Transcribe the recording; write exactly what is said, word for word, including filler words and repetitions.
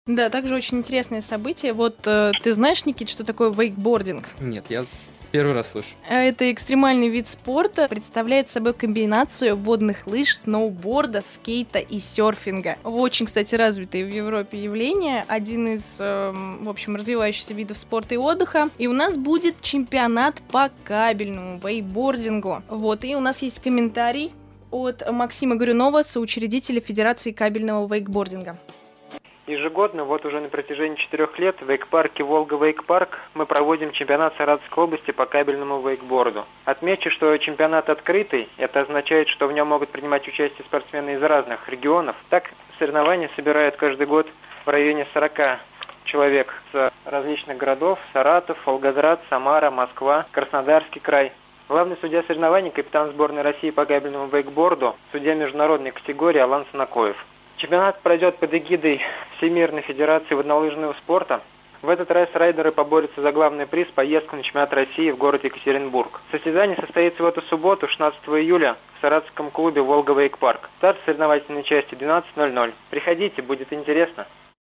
Да, также очень интересное событие. Вот э, ты знаешь, Никит, что такое вейкбординг? Нет, я первый раз слышу. Это экстремальный вид спорта, представляет собой комбинацию водных лыж, сноуборда, скейта и серфинга. Очень, кстати, развитое в Европе явление, один из, э, в общем, развивающихся видов спорта и отдыха. И у нас будет чемпионат по кабельному вейкбордингу. Вот, и у нас есть комментарий от Максима Горюнова, соучредителя Федерации кабельного вейкбординга. Ежегодно, вот уже на протяжении четырех лет, в вейк-парке «Волга-Вейк-парк» мы проводим чемпионат Саратовской области по кабельному вейкборду. Отмечу, что чемпионат открытый, это означает, что в нем могут принимать участие спортсмены из разных регионов. Так, соревнования собирают каждый год в районе сорока человек с различных городов: Саратов, Волгоград, Самара, Москва, Краснодарский край. Главный судья соревнований, капитан сборной России по кабельному вейкборду, судья международной категории Алан Санакоев. Чемпионат пройдет под эгидой Всемирной Федерации воднолыжного спорта. В этот раз райдеры поборются за главный приз – поездку на чемпионат России в город Екатеринбург. Состязание состоится в эту субботу, шестнадцатого июля, в саратовском клубе «Волга-Вейк-парк». Старт соревновательной части двенадцать ноль ноль. Приходите, будет интересно.